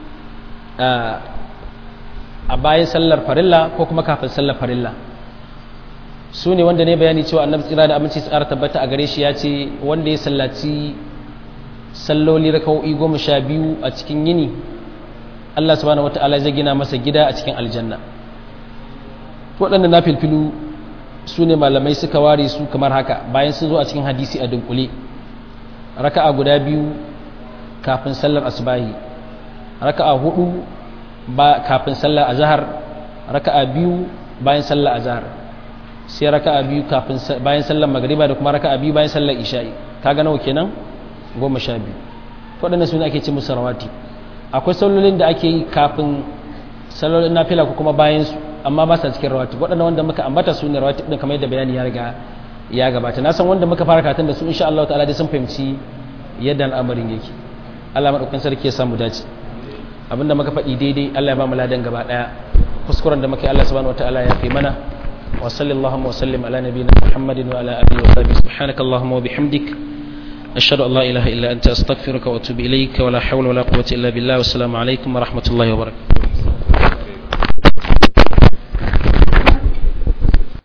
a bayan sallar farilla ko kuma kafin sallar farilla su ne wanda ne bayani cewa annabi tsira da aminci tsara tabbata a gare shi ya ce wanda ya sallaci salloli raka'o'i 12 a cikin yini Allah subhanahu wata'ala zai gina masa gida a cikin aljanna waɗannan na filfilu su ne malamai suka ware su kamar haka bayan sun zo a cikin hadisi a dunkule raka'a guda 2 kafin sallar asubahi raka'a 4 kafin sallar azhar raka'a 2 bayan sallar azhar sai raka'a 2 kafin bayan sallar magriba da kuma raka'a 2 bayan sallar isha'i kaga nawa kenan 12 waɗannan su ne ake ce musu rawati akwai sallolin da ake yi kafin sallolin nafila ko kuma bayan su amma ba sa cikin rawati waɗannan wanda muka ambata su ne rawati din kamar yadda bayani ya riga ya gabata na san wanda muka fara karatun da su insha Allah ta'ala dai sun fahimci yadda al'amarin yake Allah madaukakin sarki ya samu dace abinda muka faɗi daidai Allah ya ba mu ladan gaba daya kuskuren da muka yi Allah subhanahu wataala ya fi mana wa sallallahu wa sallim ala nabiyyina Muhammadin wa ala alihi wa sahbihi subhanakallahumma wa bihamdik ashhadu an la ilaha illa anta astaghfiruka wa atubu ilayka wa la hawla wa la quwwata illa billah wa assalamu alaikum wa rahmatullahi wa barakatuh